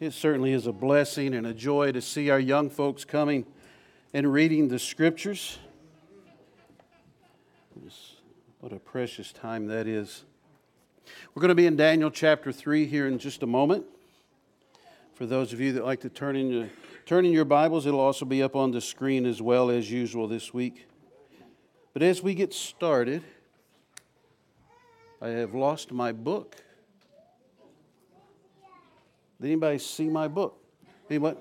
It certainly is a blessing and a joy to see our young folks coming and reading the Scriptures. What a precious time that is. We're going to be in Daniel chapter 3 here in just a moment. For those of you that like to turn in your Bibles, it'll also be up on the screen as well as usual this week. But as we get started, I have lost my book. Did anybody see my book? Anybody?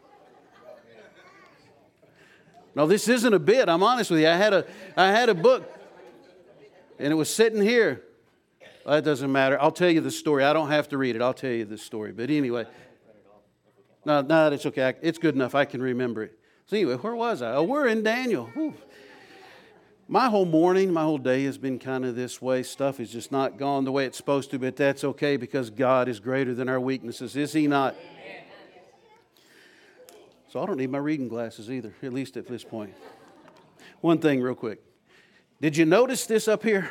No, this isn't a bit. I'm honest with you. I had a book, and it was sitting here. Well, that doesn't matter. I'll tell you the story. I don't have to read it. I'll tell you the story. But anyway, no, it's okay. It's good enough. I can remember it. So anyway, where was I? Oh, we're in Daniel. Whew. My whole morning, my whole day has been kind of this way. Stuff has just not gone the way it's supposed to, but that's okay because God is greater than our weaknesses. Is He not? So I don't need my reading glasses either, at least at this point. One thing real quick. Did you notice this up here?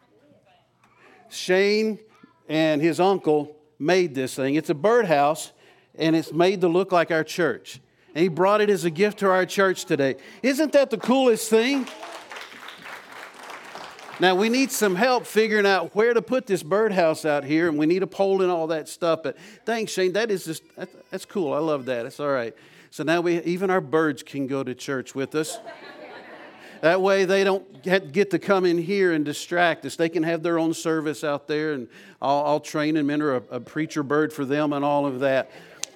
Shane and his uncle made this thing. It's a birdhouse, and it's made to look like our church. And he brought it as a gift to our church today. Isn't that the coolest thing? Now, we need some help figuring out where to put this birdhouse out here, and we need a pole and all that stuff. But thanks, Shane. That's cool. I love that. It's all right. So now even our birds can go to church with us. That way they don't get to come in here and distract us. They can have their own service out there, and I'll train and mentor a preacher bird for them and all of that.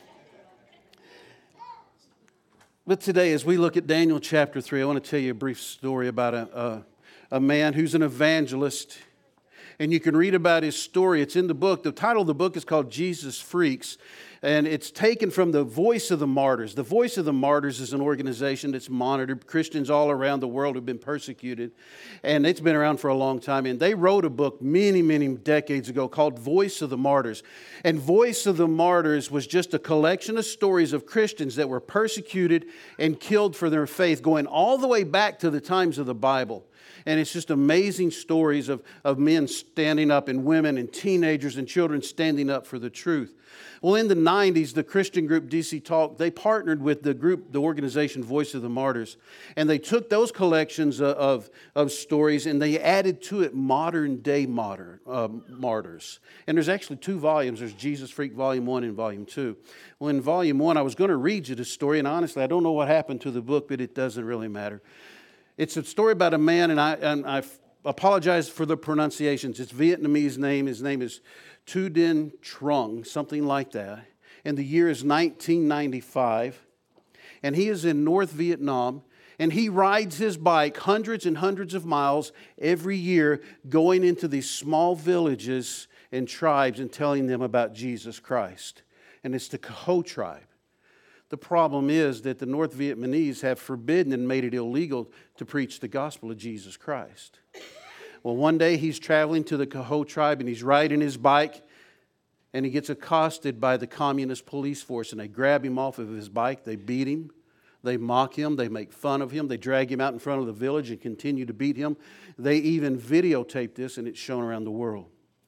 But today, as we look at Daniel chapter 3, I want to tell you a brief story about a man who's an evangelist. And you can read about his story. It's in the book. The title of the book is called Jesus Freaks. And it's taken from the Voice of the Martyrs. The Voice of the Martyrs is an organization that's monitored Christians all around the world who've been persecuted. And it's been around for a long time. And they wrote a book many, many decades ago called Voice of the Martyrs. And Voice of the Martyrs was just a collection of stories of Christians that were persecuted and killed for their faith, going all the way back to the times of the Bible. And it's just amazing stories of men standing up and women and teenagers and children standing up for the truth. Well, in the 90s, the Christian group DC Talk, they partnered with the organization Voice of the Martyrs. And they took those collections of stories and they added to it modern day martyrs. And there's actually 2 volumes. There's Jesus Freak Volume 1 and Volume 2. Well, in Volume 1, I was going to read you the story. And honestly, I don't know what happened to the book, but it doesn't really matter. It's a story about a man, and I apologize for the pronunciations. It's Vietnamese name. His name is Tu Dinh Trung, something like that. And the year is 1995. And he is in North Vietnam. And he rides his bike hundreds and hundreds of miles every year going into these small villages and tribes and telling them about Jesus Christ. And it's the Kho tribe. The problem is that the North Vietnamese have forbidden and made it illegal to preach the gospel of Jesus Christ. Well, one day he's traveling to the Kho tribe and he's riding his bike and he gets accosted by the communist police force and they grab him off of his bike, they beat him, they mock him, they make fun of him, they drag him out in front of the village and continue to beat him. They even videotape this and it's shown around the world.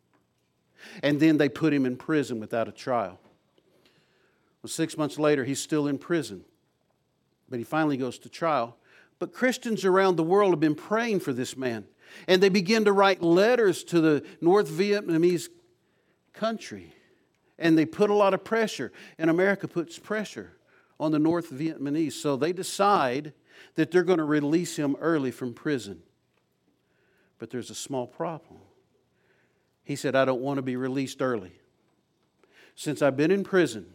And then they put him in prison without a trial. Well, 6 months later, he's still in prison. But he finally goes to trial. But Christians around the world have been praying for this man. And they begin to write letters to the North Vietnamese country. And they put a lot of pressure. And America puts pressure on the North Vietnamese. So they decide that they're going to release him early from prison. But there's a small problem. He said, I don't want to be released early. Since I've been in prison,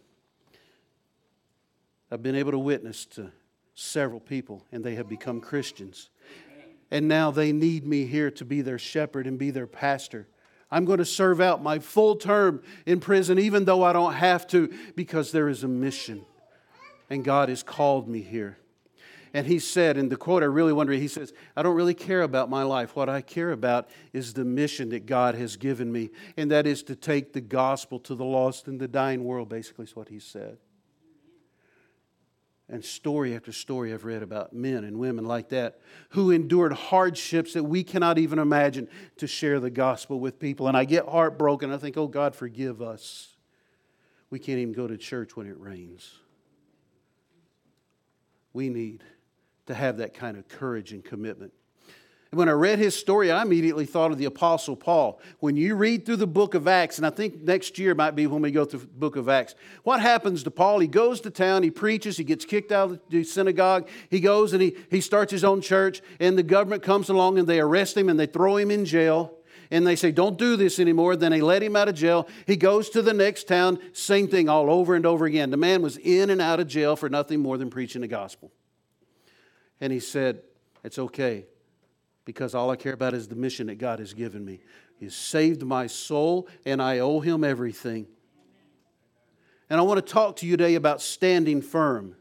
I've been able to witness to several people, and they have become Christians. And now they need me here to be their shepherd and be their pastor. I'm going to serve out my full term in prison, even though I don't have to, because there is a mission. And God has called me here. And he said, in the quote I really want to read, he says, I don't really care about my life. What I care about is the mission that God has given me. And that is to take the gospel to the lost and the dying world, basically is what he said. And story after story I've read about men and women like that who endured hardships that we cannot even imagine to share the gospel with people. And I get heartbroken. I think, oh God, forgive us. we can't even go to church when it rains. We need to have that kind of courage and commitment. And when I read his story, I immediately thought of the Apostle Paul. When you read through the book of Acts, and I think next year might be when we go through the book of Acts, what happens to Paul? He goes to town, he preaches, he gets kicked out of the synagogue, he goes and he starts his own church, and the government comes along and they arrest him and they throw him in jail. And they say, don't do this anymore. Then they let him out of jail. He goes to the next town, same thing all over and over again. The man was in and out of jail for nothing more than preaching the gospel. And he said, it's okay, because all I care about is the mission that God has given me. He's saved my soul, and I owe Him everything. And I want to talk to you today about standing firm.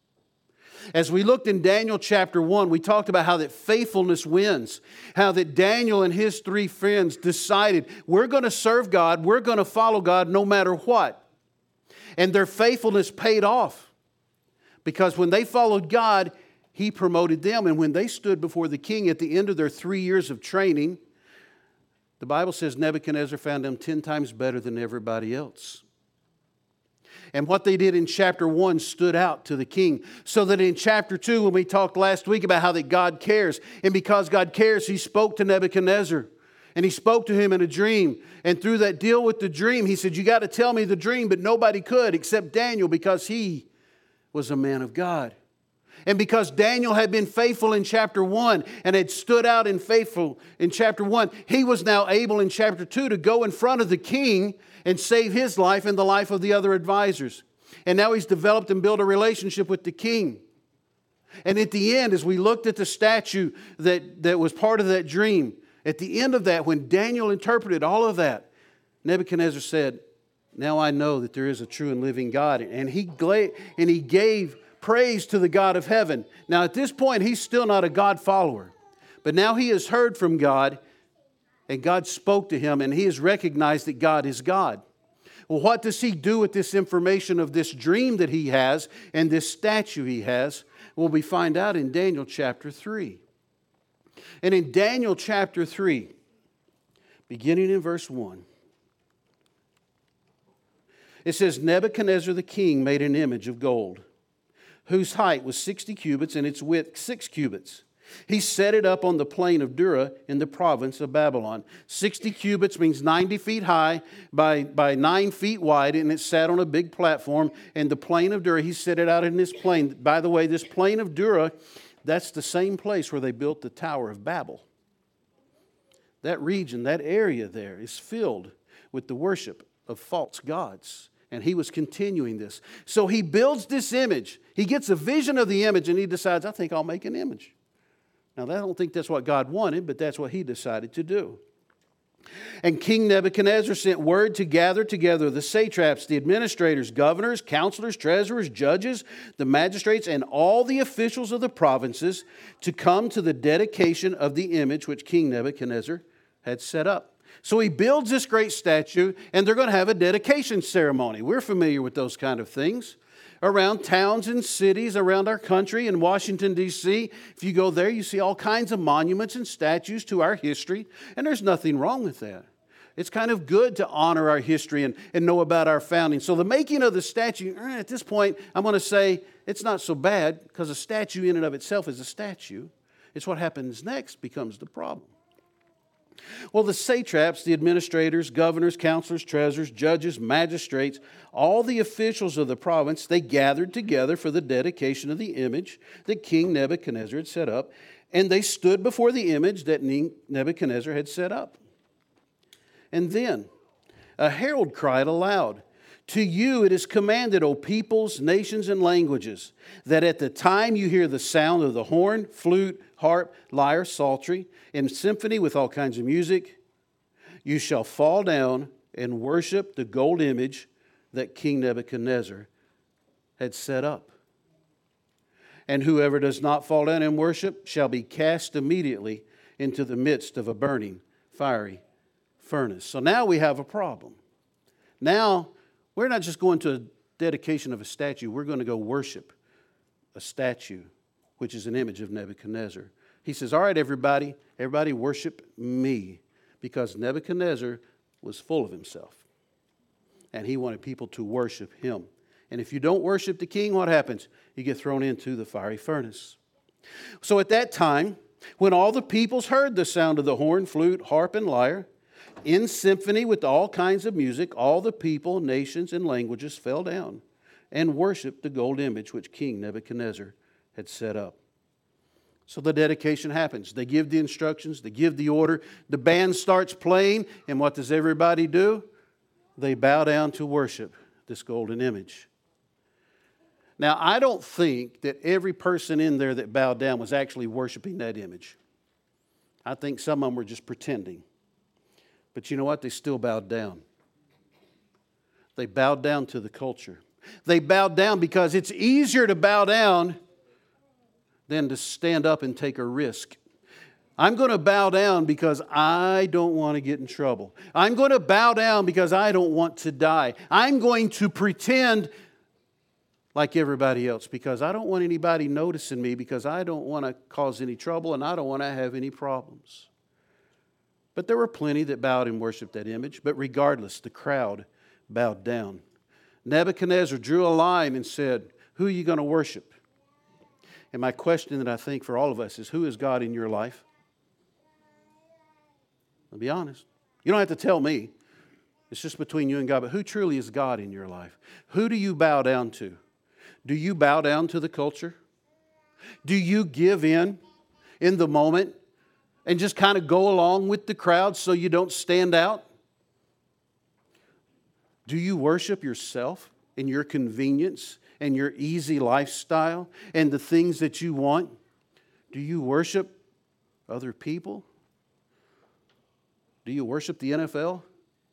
As we looked in Daniel chapter 1, we talked about how that faithfulness wins. How that Daniel and his 3 friends decided, we're going to serve God, we're going to follow God no matter what. And their faithfulness paid off. Because when they followed God, He promoted them. And when they stood before the king at the end of their 3 years of training, the Bible says Nebuchadnezzar found them 10 times better than everybody else. And what they did in chapter 1 stood out to the king. So that in chapter 2, when we talked last week about how that God cares, and because God cares, He spoke to Nebuchadnezzar. And He spoke to him in a dream. And through that deal with the dream, He said, you got to tell me the dream, but nobody could except Daniel, because he was a man of God. And because Daniel had been faithful in chapter 1 and had stood out in faithful in chapter 1, he was now able in chapter 2 to go in front of the king and save his life and the life of the other advisors. And now he's developed and built a relationship with the king. And at the end, as we looked at the statue that was part of that dream, at the end of that, when Daniel interpreted all of that, Nebuchadnezzar said, now I know that there is a true and living God. And he gave praise to the God of heaven. Now at this point, he's still not a God follower. But now he has heard from God, and God spoke to him, and he has recognized that God is God. Well, what does he do with this information of this dream that he has and this statue he has? Well, we find out in Daniel chapter 3. And in Daniel chapter 3, beginning in verse 1, it says, Nebuchadnezzar the king made an image of gold, whose height was 60 cubits and its width 6 cubits. He set it up on the plain of Dura in the province of Babylon. 60 cubits means 90 feet high by 9 feet wide, and it sat on a big platform. And the plain of Dura, he set it out in this plain. By the way, this plain of Dura, that's the same place where they built the Tower of Babel. That region, that area there is filled with the worship of false gods. And he was continuing this. So he builds this image. He gets a vision of the image and he decides, I think I'll make an image. Now, I don't think that's what God wanted, but that's what he decided to do. And King Nebuchadnezzar sent word to gather together the satraps, the administrators, governors, counselors, treasurers, judges, the magistrates, and all the officials of the provinces to come to the dedication of the image which King Nebuchadnezzar had set up. So he builds this great statue, and they're going to have a dedication ceremony. We're familiar with those kind of things. Around towns and cities around our country, in Washington, D.C., if you go there, you see all kinds of monuments and statues to our history, and there's nothing wrong with that. It's kind of good to honor our history and know about our founding. So the making of the statue, at this point, I'm going to say it's not so bad, because a statue in and of itself is a statue. It's what happens next becomes the problem. Well, the satraps, the administrators, governors, counselors, treasurers, judges, magistrates, all the officials of the province, they gathered together for the dedication of the image that King Nebuchadnezzar had set up, and they stood before the image that Nebuchadnezzar had set up. And then a herald cried aloud, to you it is commanded, O peoples, nations, and languages, that at the time you hear the sound of the horn, flute, harp, lyre, psaltery, and symphony with all kinds of music, you shall fall down and worship the gold image that King Nebuchadnezzar had set up. And whoever does not fall down and worship shall be cast immediately into the midst of a burning, fiery furnace. So now we have a problem. Now, we're not just going to a dedication of a statue. We're going to go worship a statue, which is an image of Nebuchadnezzar. He says, all right, everybody worship me, because Nebuchadnezzar was full of himself. And he wanted people to worship him. And if you don't worship the king, what happens? You get thrown into the fiery furnace. So at that time, when all the peoples heard the sound of the horn, flute, harp, and lyre, in symphony with all kinds of music, all the people, nations, and languages fell down and worshiped the gold image which King Nebuchadnezzar had set up. So the dedication happens. They give the instructions, they give the order, the band starts playing, and what does everybody do? They bow down to worship this golden image. Now, I don't think that every person in there that bowed down was actually worshiping that image. I think some of them were just pretending. But you know what? They still bowed down. They bowed down to the culture. They bowed down because it's easier to bow down than to stand up and take a risk. I'm going to bow down because I don't want to get in trouble. I'm going to bow down because I don't want to die. I'm going to pretend like everybody else because I don't want anybody noticing me, because I don't want to cause any trouble and I don't want to have any problems. But there were plenty that bowed and worshiped that image. But regardless, the crowd bowed down. Nebuchadnezzar drew a line and said, "Who are you going to worship?" And my question that I think for all of us is, who is God in your life? I'll be honest. You don't have to tell me. It's just between you and God. But who truly is God in your life? Who do you bow down to? Do you bow down to the culture? Do you give in the moment and just kind of go along with the crowd so you don't stand out? Do you worship yourself and your convenience and your easy lifestyle and the things that you want? Do you worship other people? Do you worship the NFL?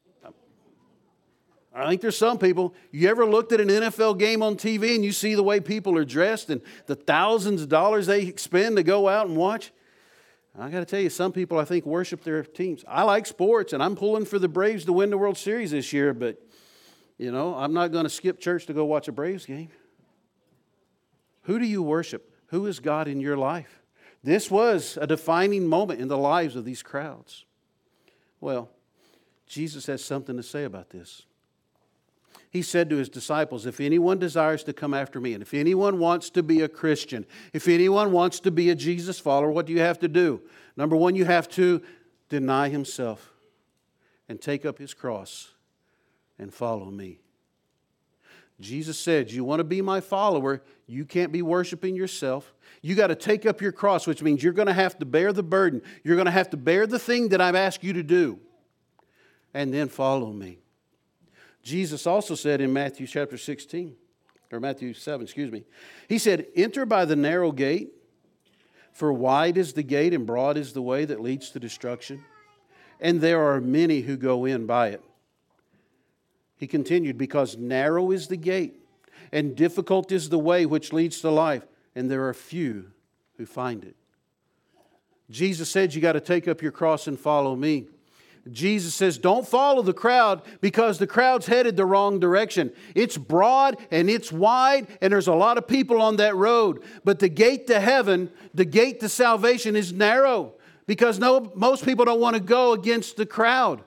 I think there's some people, you ever looked at an NFL game on TV and you see the way people are dressed and the thousands of dollars they spend to go out and watch? I got to tell you, some people I think worship their teams. I like sports and I'm pulling for the Braves to win the World Series this year, but you know, I'm not going to skip church to go watch a Braves game. Who do you worship? Who is God in your life? This was a defining moment in the lives of these crowds. Well, Jesus has something to say about this. He said to his disciples, if anyone desires to come after me, and if anyone wants to be a Christian, if anyone wants to be a Jesus follower, what do you have to do? Number one, you have to deny himself and take up his cross and follow me. Jesus said, you want to be my follower, you can't be worshiping yourself. You got to take up your cross, which means you're going to have to bear the burden. You're going to have to bear the thing that I've asked you to do, and then follow me. Jesus also said in Matthew chapter 16, or Matthew 7, he said, enter by the narrow gate, for wide is the gate and broad is the way that leads to destruction, and there are many who go in by it. He continued, because narrow is the gate and difficult is the way which leads to life, and there are few who find it. Jesus said you got to take up your cross and follow me. Jesus says don't follow the crowd because the crowd's headed the wrong direction. It's broad and it's wide and there's a lot of people on that road. But the gate to heaven, the gate to salvation is narrow because most people don't want to go against the crowd.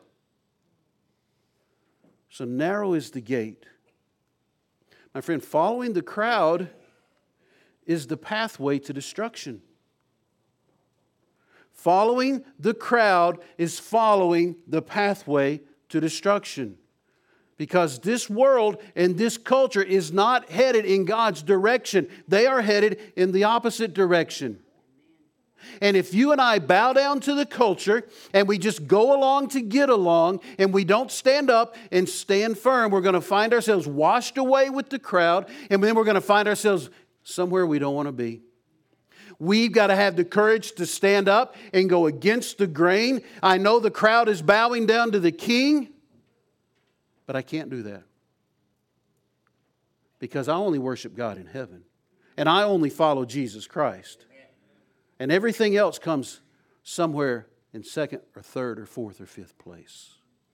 So narrow is the gate. My friend, following the crowd is the pathway to destruction. Following the crowd is following the pathway to destruction. Because this world and this culture is not headed in God's direction. They are headed in the opposite direction. And if you and I bow down to the culture and we just go along to get along and we don't stand up and stand firm, we're going to find ourselves washed away with the crowd, and then we're going to find ourselves somewhere we don't want to be. We've got to have the courage to stand up and go against the grain. I know the crowd is bowing down to the king, but I can't do that. Because I only worship God in heaven. And I only follow Jesus Christ. And everything else comes somewhere in second or third or fourth or fifth place.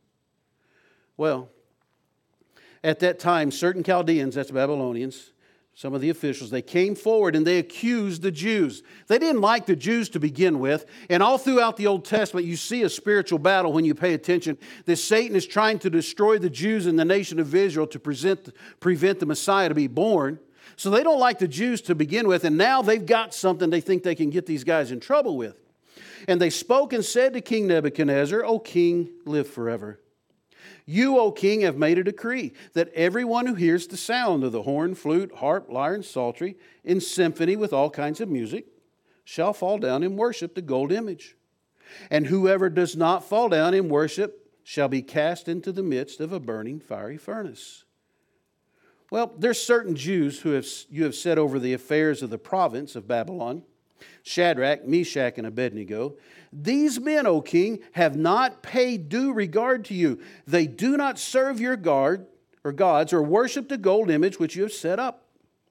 Well, at that time, certain Chaldeans, that's Babylonians, some of the officials, they came forward and they accused the Jews. They didn't like the Jews to begin with. And all throughout the Old Testament, you see a spiritual battle when you pay attention, that Satan is trying to destroy the Jews and the nation of Israel to prevent the Messiah to be born. So they don't like the Jews to begin with, and now they've got something they think they can get these guys in trouble with. And they spoke and said to King Nebuchadnezzar, O king, live forever. You, O king, have made a decree that everyone who hears the sound of the horn, flute, harp, lyre, and psaltery in symphony with all kinds of music shall fall down and worship the gold image. And whoever does not fall down and worship shall be cast into the midst of a burning fiery furnace. Well, there's certain Jews who you have set over the affairs of the province of Babylon, Shadrach, Meshach, and Abednego. These men, O king, have not paid due regard to you. They do not serve your gods or worship the gold image which you have set up.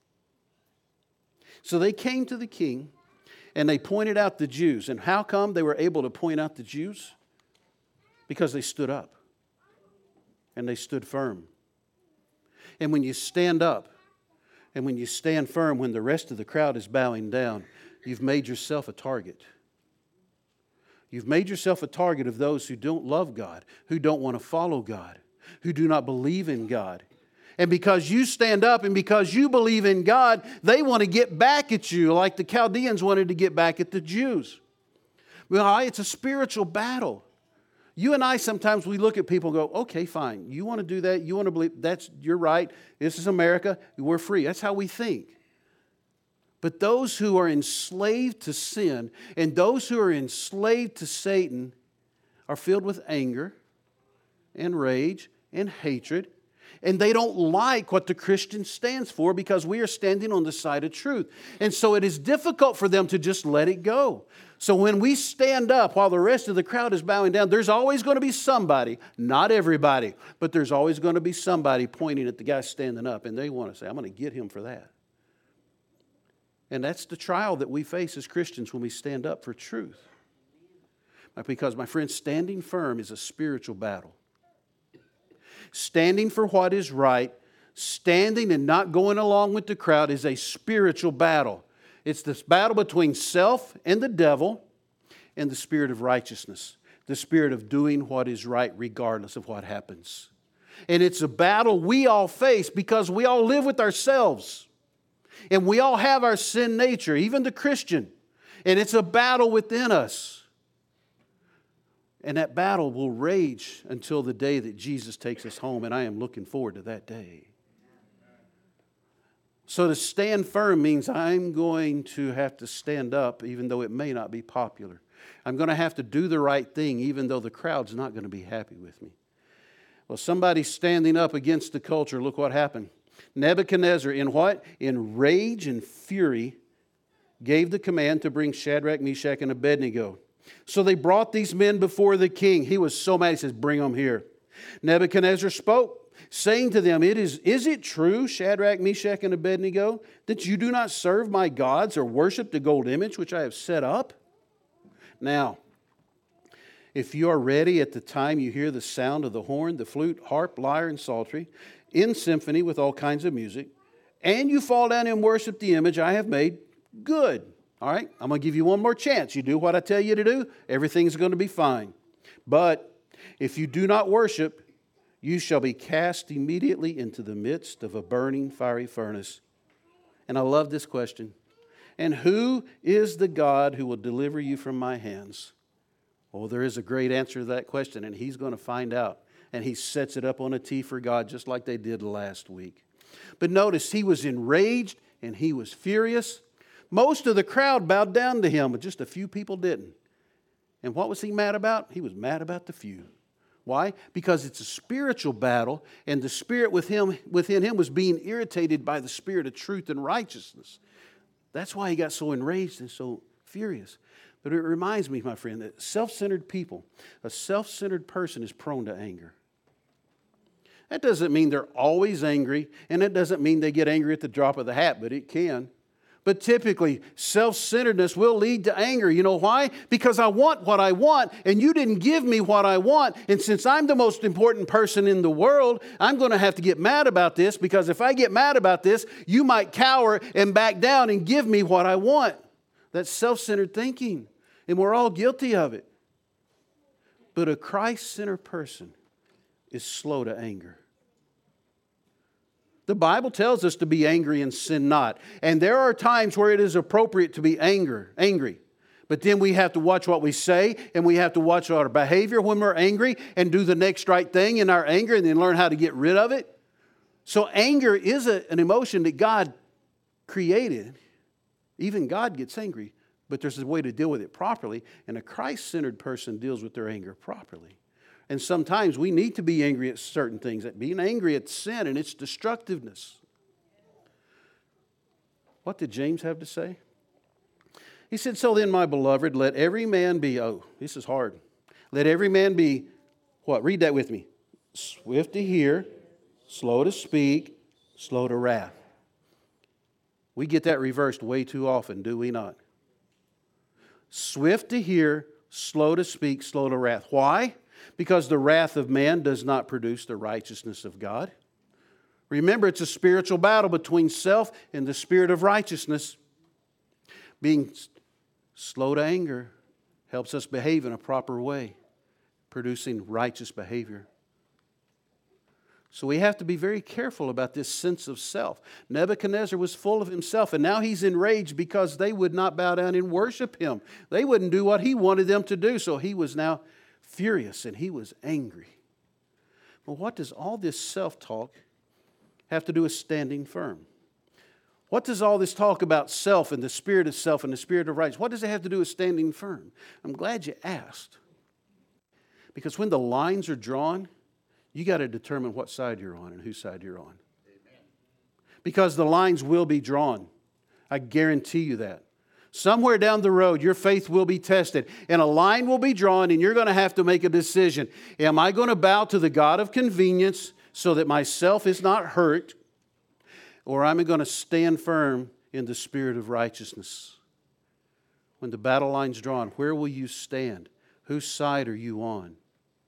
So they came to the king and they pointed out the Jews. And how come they were able to point out the Jews? Because they stood up and they stood firm. And when you stand up and when you stand firm, when the rest of the crowd is bowing down, you've made yourself a target. You've made yourself a target of those who don't love God, who don't want to follow God, who do not believe in God. And because you stand up and because you believe in God, they want to get back at you like the Chaldeans wanted to get back at the Jews. Well, it's a spiritual battle. You and I, sometimes we look at people and go, okay, fine. You want to do that? You want to believe? You're right. This is America. We're free. That's how we think. But those who are enslaved to sin and those who are enslaved to Satan are filled with anger and rage and hatred. And they don't like what the Christian stands for because we are standing on the side of truth. And so it is difficult for them to just let it go. So when we stand up while the rest of the crowd is bowing down, there's always going to be somebody, not everybody, but there's always going to be somebody pointing at the guy standing up. And they want to say, I'm going to get him for that. And that's the trial that we face as Christians when we stand up for truth. Because, my friends, standing firm is a spiritual battle. Standing for what is right, standing and not going along with the crowd is a spiritual battle. It's this battle between self and the devil and the spirit of righteousness, the spirit of doing what is right regardless of what happens. And it's a battle we all face because we all live with ourselves. And we all have our sin nature, even the Christian. And it's a battle within us. And that battle will rage until the day that Jesus takes us home. And I am looking forward to that day. So to stand firm means I'm going to have to stand up even though it may not be popular. I'm going to have to do the right thing even though the crowd's not going to be happy with me. Well, somebody's standing up against the culture. Look what happened. Nebuchadnezzar, in what? In rage and fury, gave the command to bring Shadrach, Meshach, and Abednego. So they brought these men before the king. He was so mad, he says, bring them here. Nebuchadnezzar spoke, saying to them, Is it true, Shadrach, Meshach, and Abednego, that you do not serve my gods or worship the gold image which I have set up? Now, if you are ready at the time you hear the sound of the horn, the flute, harp, lyre, and psaltery, in symphony with all kinds of music, and you fall down and worship the image I have made, good. All right, I'm going to give you one more chance. You do what I tell you to do, everything's going to be fine. But if you do not worship, you shall be cast immediately into the midst of a burning fiery furnace. And I love this question. And who is the God who will deliver you from my hands? Oh, there is a great answer to that question, and he's going to find out. And he sets it up on a tee for God, just like they did last week. But notice, he was enraged and he was furious. Most of the crowd bowed down to him, but just a few people didn't. And what was he mad about? He was mad about the few. Why? Because it's a spiritual battle, and the spirit within him was being irritated by the spirit of truth and righteousness. That's why he got so enraged and so furious. But it reminds me, my friend, that self-centered people, a self-centered person is prone to anger. That doesn't mean they're always angry, and it doesn't mean they get angry at the drop of the hat, but it can. But typically, self-centeredness will lead to anger. You know why? Because I want what I want, and you didn't give me what I want. And since I'm the most important person in the world, I'm going to have to get mad about this, because if I get mad about this, you might cower and back down and give me what I want. That's self-centered thinking, and we're all guilty of it. But a Christ-centered person is slow to anger. The Bible tells us to be angry and sin not. And there are times where it is appropriate to be angry. But then we have to watch what we say, and we have to watch our behavior when we're angry and do the next right thing in our anger and then learn how to get rid of it. So anger is an emotion that God created. Even God gets angry, but there's a way to deal with it properly. And a Christ-centered person deals with their anger properly. And sometimes we need to be angry at certain things. Being angry at sin and its destructiveness. What did James have to say? He said, so then, my beloved, let every man be, this is hard. Let every man be, what? Read that with me. Swift to hear, slow to speak, slow to wrath. We get that reversed way too often, do we not? Swift to hear, slow to speak, slow to wrath. Why? Because the wrath of man does not produce the righteousness of God. Remember, it's a spiritual battle between self and the spirit of righteousness. Being slow to anger helps us behave in a proper way, producing righteous behavior. So we have to be very careful about this sense of self. Nebuchadnezzar was full of himself, and now he's enraged because they would not bow down and worship him. They wouldn't do what he wanted them to do, so he was now furious and he was angry. Well, what does all this self-talk have to do with standing firm? What does all this talk about self and the spirit of self and the spirit of righteousness, what does it have to do with standing firm? I'm glad you asked. Because when the lines are drawn, you got to determine what side you're on and whose side you're on. Amen. Because the lines will be drawn. I guarantee you that. Somewhere down the road, your faith will be tested, and a line will be drawn, and you're going to have to make a decision. Am I going to bow to the God of convenience so that myself is not hurt, or am I going to stand firm in the spirit of righteousness? When the battle line's drawn, where will you stand? Whose side are you on?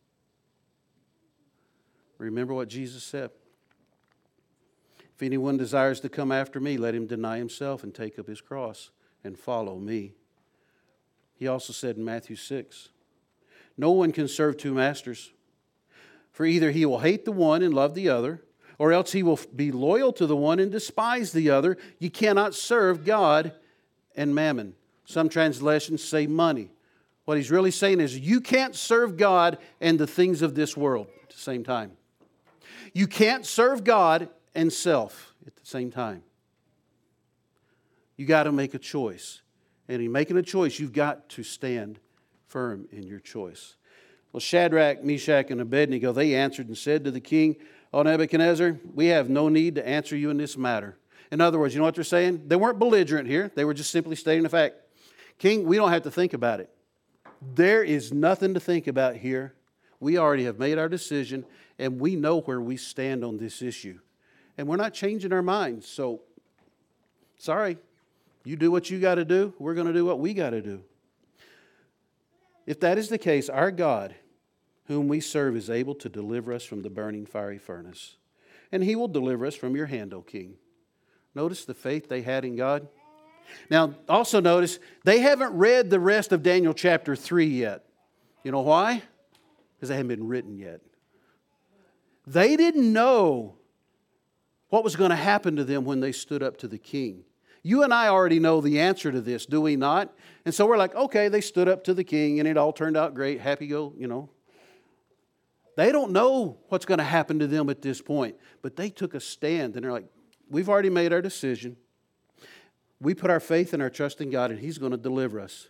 Remember what Jesus said. If anyone desires to come after me, let him deny himself and take up his cross and follow me. He also said in Matthew 6, no one can serve two masters, for either he will hate the one and love the other, or else he will be loyal to the one and despise the other. You cannot serve God and mammon. Some translations say money. What he's really saying is you can't serve God and the things of this world at the same time. You can't serve God and self at the same time. You got to make a choice. And in making a choice, you've got to stand firm in your choice. Well, Shadrach, Meshach, and Abednego, they answered and said to the king, O Nebuchadnezzar, we have no need to answer you in this matter. In other words, you know what they're saying? They weren't belligerent here. They were just simply stating the fact. King, we don't have to think about it. There is nothing to think about here. We already have made our decision, and we know where we stand on this issue. And we're not changing our minds. So, sorry. You do what you got to do. We're going to do what we got to do. If that is the case, our God, whom we serve, is able to deliver us from the burning fiery furnace. And He will deliver us from your hand, O King. Notice the faith they had in God. Now, also notice, they haven't read the rest of Daniel chapter 3 yet. You know why? Because they haven't been written yet. They didn't know what was going to happen to them when they stood up to the king. You and I already know the answer to this, do we not? And so we're like, okay, they stood up to the king and it all turned out great. Happy go, They don't know what's going to happen to them at this point. But they took a stand and they're like, we've already made our decision. We put our faith and our trust in God and He's going to deliver us.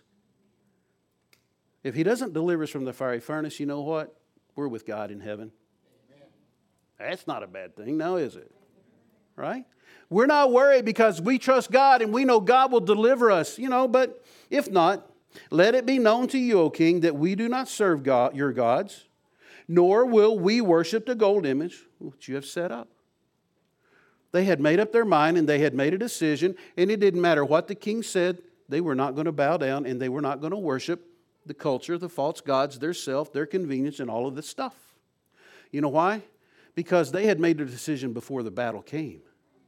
If He doesn't deliver us from the fiery furnace, you know what? We're with God in heaven. Amen. That's not a bad thing now, is it? Right? We're not worried because we trust God and we know God will deliver us, but if not, let it be known to you, O king, that we do not serve God, your gods, nor will we worship the gold image which you have set up. They had made up their mind and they had made a decision, and it didn't matter what the king said, they were not going to bow down and they were not going to worship the culture, the false gods, their self, their convenience, and all of this stuff. You know why? Because they had made a decision before the battle came.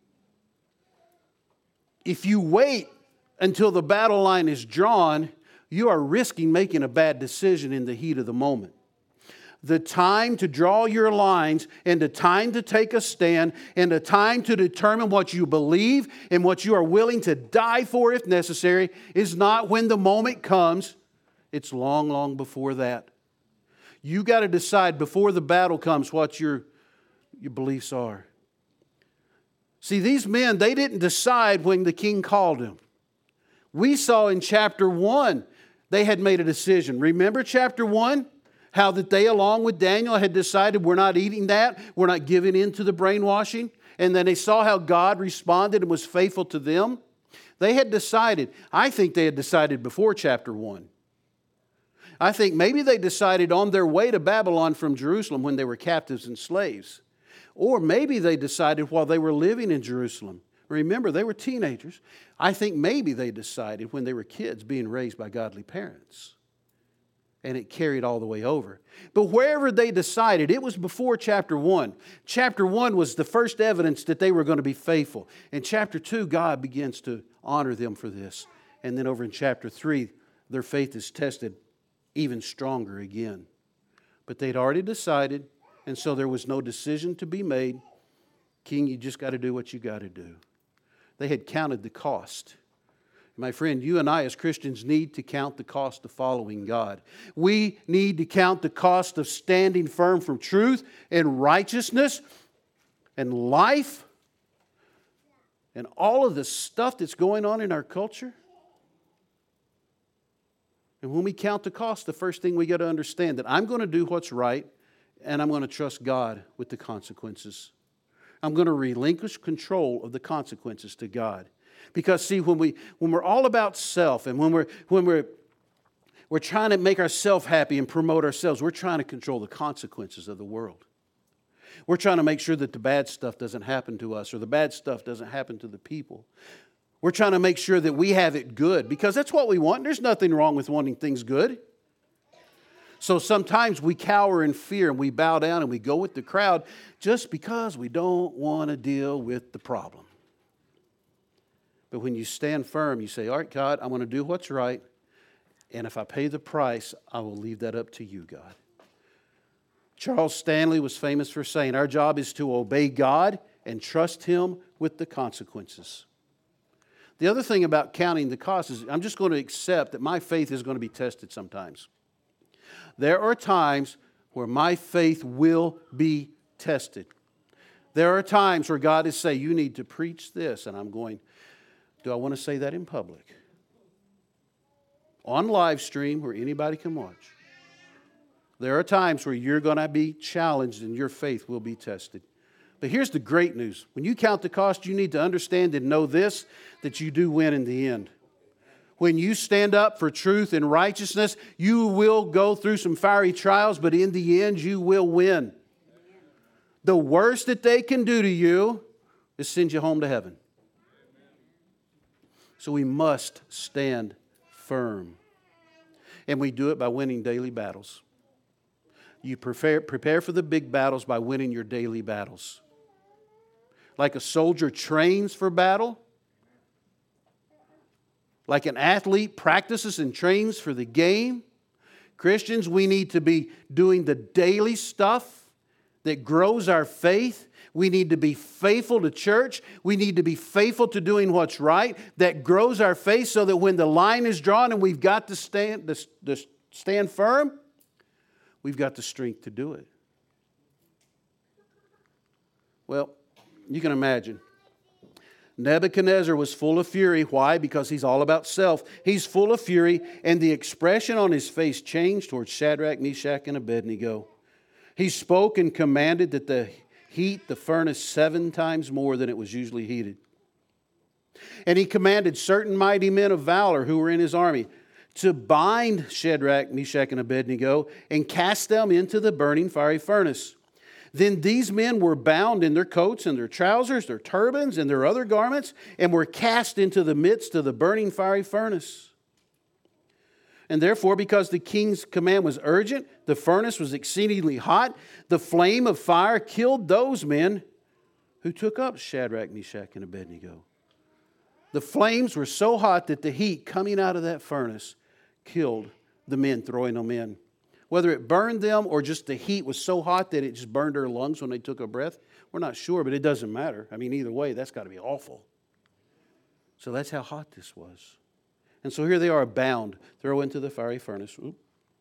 If you wait until the battle line is drawn, you are risking making a bad decision in the heat of the moment. The time to draw your lines and the time to take a stand and the time to determine what you believe and what you are willing to die for if necessary is not when the moment comes. It's long, long before that. You got to decide before the battle comes what your beliefs are. See, these men, they didn't decide when the king called them. We saw in chapter 1, they had made a decision. Remember chapter 1? How that they, along with Daniel, had decided we're not eating that. We're not giving in to the brainwashing. And then they saw how God responded and was faithful to them. They had decided. I think they had decided before chapter 1. I think maybe they decided on their way to Babylon from Jerusalem when they were captives and slaves. Or maybe they decided while they were living in Jerusalem. Remember, they were teenagers. I think maybe they decided when they were kids being raised by godly parents. And it carried all the way over. But wherever they decided, it was before chapter 1. Chapter 1 was the first evidence that they were going to be faithful. In chapter 2, God begins to honor them for this. And then over in chapter 3, their faith is tested even stronger again. But they'd already decided, and so there was no decision to be made. King, you just got to do what you got to do. They had counted the cost. My friend, you and I as Christians need to count the cost of following God. We need to count the cost of standing firm for truth and righteousness and life and all of the stuff that's going on in our culture. And when we count the cost, the first thing we got to understand that I'm going to do what's right and I'm going to trust God with the consequences. I'm going to relinquish control of the consequences to God. Because see, when we're all about self and when we're trying to make ourselves happy and promote ourselves, we're trying to control the consequences of the world. We're trying to make sure that the bad stuff doesn't happen to us or the bad stuff doesn't happen to the people. We're trying to make sure that we have it good because that's what we want. There's nothing wrong with wanting things good. So sometimes we cower in fear and we bow down and we go with the crowd just because we don't want to deal with the problem. But when you stand firm, you say, all right, God, I'm going to do what's right. And if I pay the price, I will leave that up to you, God. Charles Stanley was famous for saying, our job is to obey God and trust Him with the consequences. The other thing about counting the cost is I'm just going to accept that my faith is going to be tested sometimes. There are times where my faith will be tested. There are times where God is saying, you need to preach this, and I'm going, do I want to say that in public? On live stream where anybody can watch. There are times where you're going to be challenged and your faith will be tested. But here's the great news. When you count the cost, you need to understand and know this, that you do win in the end. When you stand up for truth and righteousness, you will go through some fiery trials, but in the end, you will win. The worst that they can do to you is send you home to heaven. So we must stand firm. And we do it by winning daily battles. You prepare for the big battles by winning your daily battles. Like a soldier trains for battle. Like an athlete practices and trains for the game. Christians, we need to be doing the daily stuff that grows our faith. We need to be faithful to church. We need to be faithful to doing what's right. That grows our faith so that when the line is drawn and we've got to stand firm, we've got the strength to do it. Well, you can imagine. Nebuchadnezzar was full of fury. Why? Because he's all about self. He's full of fury, and the expression on his face changed towards Shadrach, Meshach, and Abednego. He spoke and commanded that the heat the furnace 7 times more than it was usually heated. And he commanded certain mighty men of valor who were in his army to bind Shadrach, Meshach, and Abednego and cast them into the burning fiery furnace. Then these men were bound in their coats and their trousers, their turbans and their other garments, and were cast into the midst of the burning fiery furnace. And therefore, because the king's command was urgent, the furnace was exceedingly hot, the flame of fire killed those men who took up Shadrach, Meshach, and Abednego. The flames were so hot that the heat coming out of that furnace killed the men throwing them in. Whether it burned them or just the heat was so hot that it just burned their lungs when they took a breath, we're not sure, but it doesn't matter. I mean, either way, that's got to be awful. So that's how hot this was. And so here they are bound, thrown into the fiery furnace. Oop.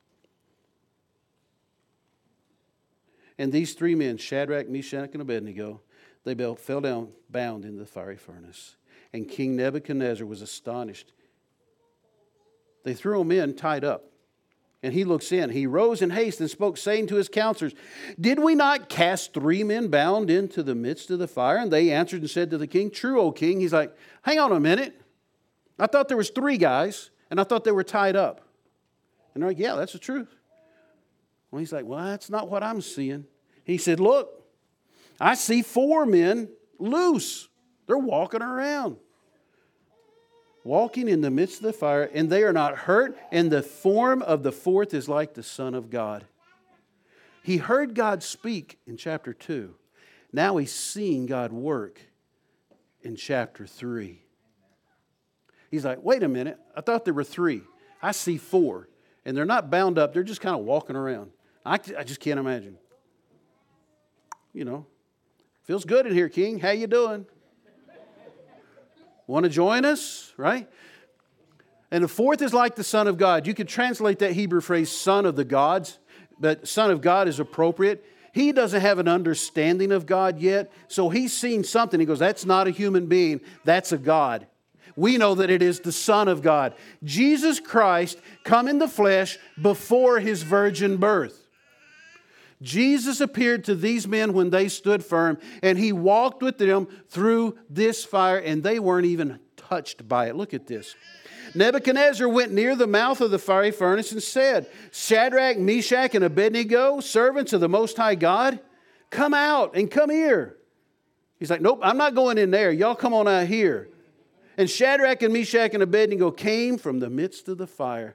And these three men, Shadrach, Meshach, and Abednego, they fell down bound into the fiery furnace. And King Nebuchadnezzar was astonished. They threw them in, tied up. And he looks in. He rose in haste and spoke, saying to his counselors, "Did we not cast three men bound into the midst of the fire?" And they answered and said to the king, "True, O king." He's like, "Hang on a minute. I thought there was three guys, and I thought they were tied up." And they're like, "Yeah, that's the truth." Well, he's like, "Well, that's not what I'm seeing." He said, "Look, I see four men loose. They're walking around. Walking in the midst of the fire, and they are not hurt, and the form of the fourth is like the Son of God." He heard God speak in chapter 2. Now he's seeing God work in chapter 3. He's like, "Wait a minute, I thought there were three. I see four, and they're not bound up, they're just kind of walking around. I just can't imagine. You know, feels good in here, King. How you doing? Want to join us, right?" And the fourth is like the Son of God. You could translate that Hebrew phrase, son of the gods, but Son of God is appropriate. He doesn't have an understanding of God yet, so he's seen something. He goes, "That's not a human being, that's a God." We know that it is the Son of God. Jesus Christ come in the flesh before his virgin birth. Jesus appeared to these men when they stood firm, and he walked with them through this fire, and they weren't even touched by it. Look at this. Nebuchadnezzar went near the mouth of the fiery furnace and said, "Shadrach, Meshach, and Abednego, servants of the Most High God, come out and come here." He's like, "Nope, I'm not going in there. Y'all come on out here." And Shadrach and Meshach and Abednego came from the midst of the fire.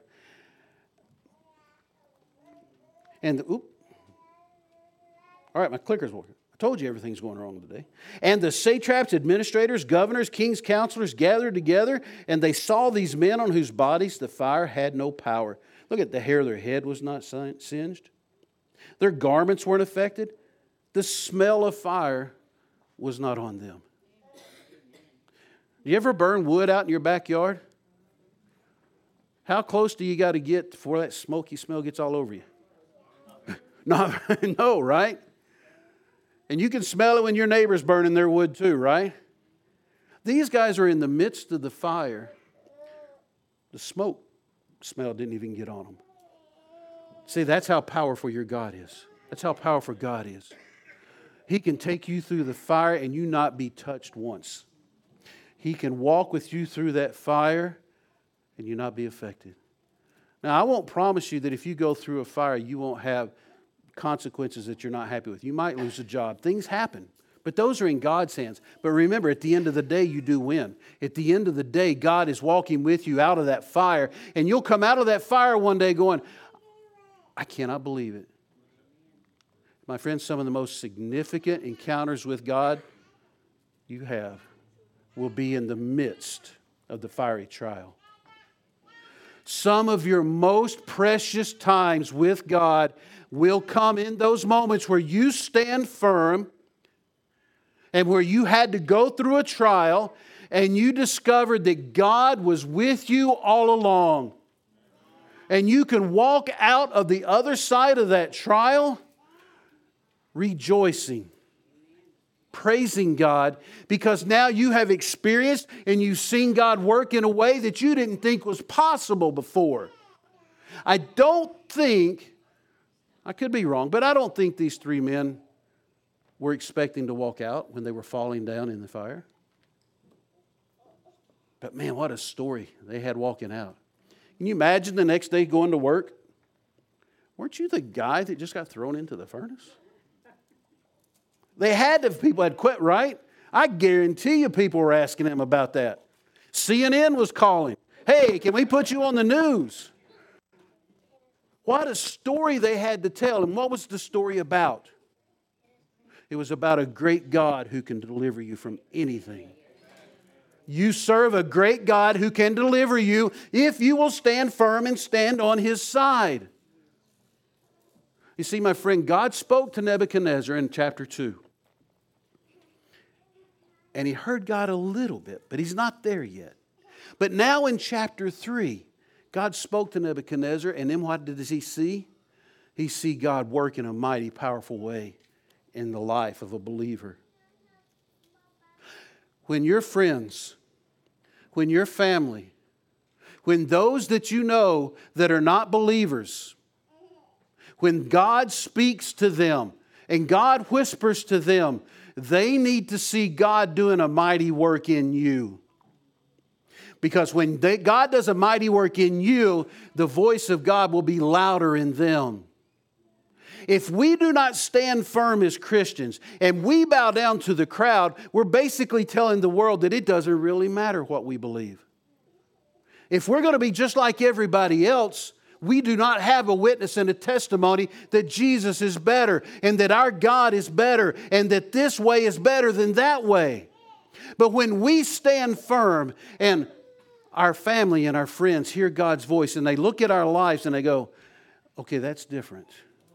And all right, my clicker's working. I told you everything's going wrong today. And the satraps, administrators, governors, kings, counselors gathered together, and they saw these men on whose bodies the fire had no power. Look at the hair of their head was not singed. Their garments weren't affected. The smell of fire was not on them. You ever burn wood out in your backyard? How close do you got to get before that smoky smell gets all over you? No, right? And you can smell it when your neighbor's burning their wood too, right? These guys are in the midst of the fire. The smoke smell didn't even get on them. See, that's how powerful your God is. That's how powerful God is. He can take you through the fire and you not be touched once. He can walk with you through that fire and you not be affected. Now, I won't promise you that if you go through a fire, you won't have consequences that you're not happy with. You might lose a job. Things happen. But those are in God's hands. But remember, at the end of the day, you do win. At the end of the day, God is walking with you out of that fire. And you'll come out of that fire one day going, "I cannot believe it." My friends, some of the most significant encounters with God you have will be in the midst of the fiery trial. Some of your most precious times with God will come in those moments where you stand firm and where you had to go through a trial and you discovered that God was with you all along. And you can walk out of the other side of that trial rejoicing, praising God, because now you have experienced and you've seen God work in a way that you didn't think was possible before. I don't think, I could be wrong, but I don't think these three men were expecting to walk out when they were falling down in the fire. But man, what a story they had walking out. Can you imagine the next day going to work? Weren't you the guy that just got thrown into the furnace? They had to, people had quit, right? I guarantee you people were asking him about that. CNN was calling. Hey, can we put you on the news? What a story they had to tell. And what was the story about? It was about a great God who can deliver you from anything. You serve a great God who can deliver you if you will stand firm and stand on His side. You see, my friend, God spoke to Nebuchadnezzar in chapter 2. And he heard God a little bit, but he's not there yet. But now in chapter 3, God spoke to Nebuchadnezzar, and then what does he see? He see God work in a mighty, powerful way in the life of a believer. When your friends, when your family, when those that you know that are not believers, when God speaks to them and God whispers to them, they need to see God doing a mighty work in you. Because when God does a mighty work in you, the voice of God will be louder in them. If we do not stand firm as Christians and we bow down to the crowd, we're basically telling the world that it doesn't really matter what we believe. If we're going to be just like everybody else, we do not have a witness and a testimony that Jesus is better and that our God is better and that this way is better than that way. But when we stand firm and our family and our friends hear God's voice and they look at our lives and they go, okay, that's different.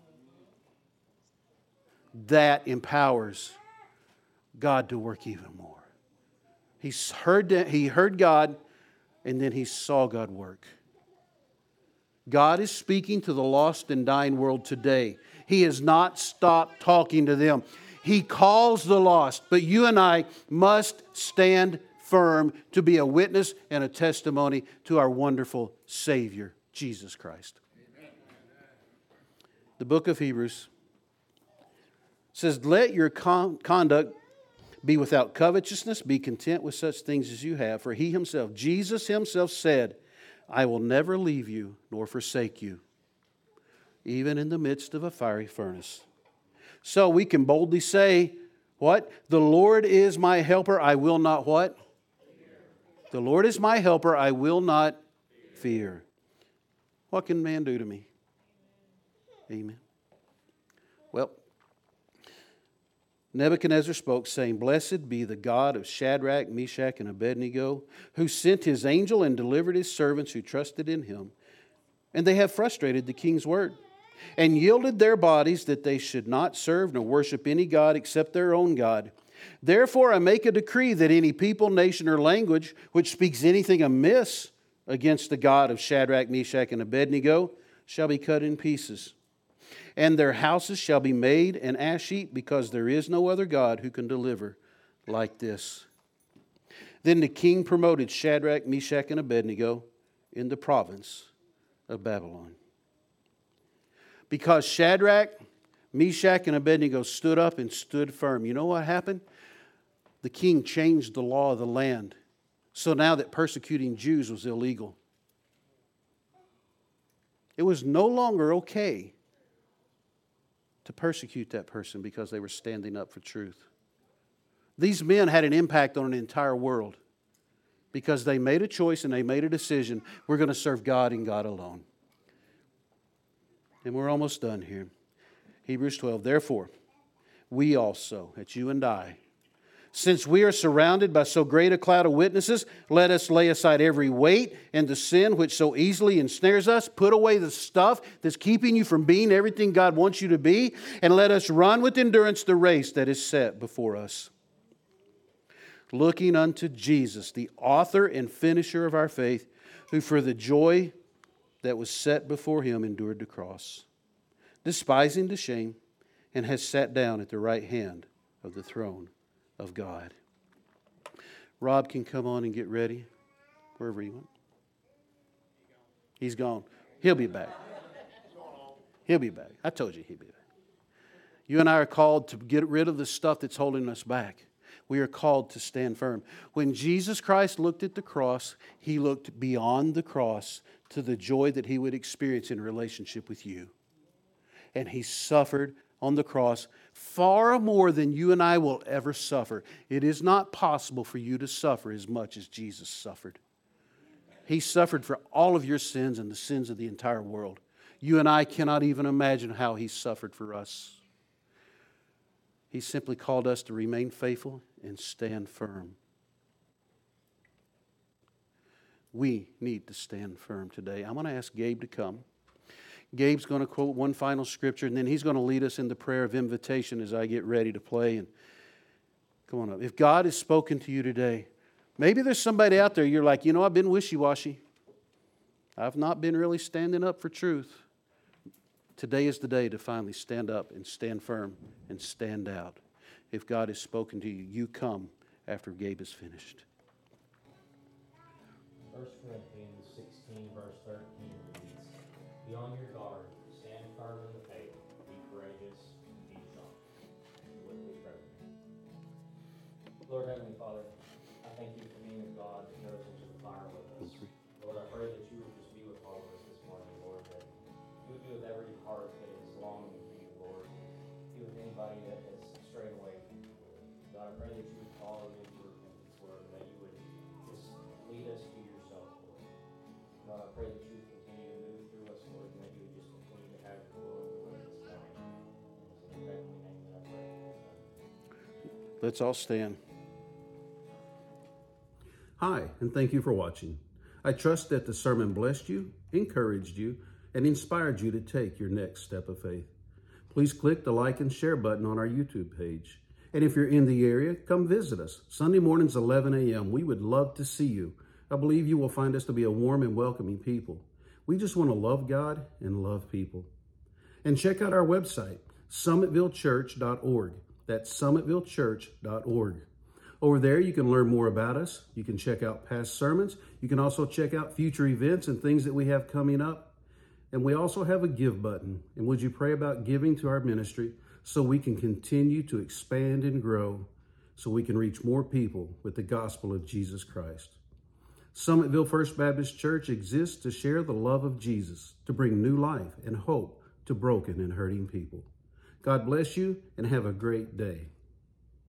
That empowers God to work even more. He heard God and then he saw God work. God is speaking to the lost and dying world today. He has not stopped talking to them. He calls the lost, but you and I must stand firm to be a witness and a testimony to our wonderful Savior, Jesus Christ. Amen. The book of Hebrews says, let your conduct be without covetousness, be content with such things as you have. For He Himself, Jesus Himself said, I will never leave you nor forsake you, even in the midst of a fiery furnace. So we can boldly say, what? The Lord is my helper, I will not what? The Lord is my helper, I will not fear. What can man do to me? Amen. Well, Nebuchadnezzar spoke, saying, blessed be the God of Shadrach, Meshach, and Abednego, who sent His angel and delivered His servants who trusted in Him. And they have frustrated the king's word, and yielded their bodies that they should not serve nor worship any god except their own God. Therefore I make a decree that any people, nation, or language which speaks anything amiss against the God of Shadrach, Meshach, and Abednego shall be cut in pieces. And their houses shall be made an ash heap, because there is no other God who can deliver like this. Then the king promoted Shadrach, Meshach, and Abednego in the province of Babylon. Because Shadrach, Meshach, and Abednego stood up and stood firm. You know what happened? The king changed the law of the land. So now that persecuting Jews was illegal. It was no longer okay to persecute that person because they were standing up for truth. These men had an impact on an entire world because they made a choice and they made a decision. We're going to serve God and God alone. And we're almost done here. Hebrews 12, therefore, we also, that's you and I, since we are surrounded by so great a cloud of witnesses, let us lay aside every weight and the sin which so easily ensnares us. Put away the stuff that's keeping you from being everything God wants you to be. And let us run with endurance the race that is set before us. Looking unto Jesus, the author and finisher of our faith, who for the joy that was set before Him endured the cross, despising the shame, and has sat down at the right hand of the throne of God. Rob can come on and get ready wherever he went. He's gone. He'll be back. He'll be back. I told you he'd be back. You and I are called to get rid of the stuff that's holding us back. We are called to stand firm. When Jesus Christ looked at the cross, He looked beyond the cross to the joy that He would experience in relationship with you. And He suffered on the cross, far more than you and I will ever suffer. It is not possible for you to suffer as much as Jesus suffered. He suffered for all of your sins and the sins of the entire world. You and I cannot even imagine how He suffered for us. He simply called us to remain faithful and stand firm. We need to stand firm today. I'm going to ask Gabe to come. Gabe's going to quote one final scripture, and then he's going to lead us in the prayer of invitation as I get ready to play. And come on up. If God has spoken to you today, maybe there's somebody out there, you're like, I've been wishy-washy. I've not been really standing up for truth. Today is the day to finally stand up and stand firm and stand out. If God has spoken to you, you come after Gabe is finished. 1 Corinthians 16, verse 13 reads, "Be on your guard, stand firm in the faith, be courageous, be strong." Would we pray? Lord Heavenly Father, I thank you for being a God that goes into the fire with us. Lord, I pray that you would just be with all of us this morning, Lord, that you would be with every heart that is longing for you, Lord. Be with anybody that has strayed away from you, Lord. God, I pray that you would call them into repentance, Lord, and that you would just lead us to yourself, Lord. God, I pray that you would continue to move through us, Lord, and that you would just continue to have your will and your way this morning. In the heavenly name that I pray. Amen. Let's all stand. Hi, and thank you for watching. I trust that the sermon blessed you, encouraged you, and inspired you to take your next step of faith. Please click the like and share button on our YouTube page. And if you're in the area, come visit us. Sunday mornings, 11 a.m. We would love to see you. I believe you will find us to be a warm and welcoming people. We just want to love God and love people. And check out our website, summitvillechurch.org. That's summitvillechurch.org. Over there, you can learn more about us. You can check out past sermons. You can also check out future events and things that we have coming up. And we also have a give button. And would you pray about giving to our ministry so we can continue to expand and grow, so we can reach more people with the gospel of Jesus Christ. Summitville First Baptist Church exists to share the love of Jesus, to bring new life and hope to broken and hurting people. God bless you and have a great day.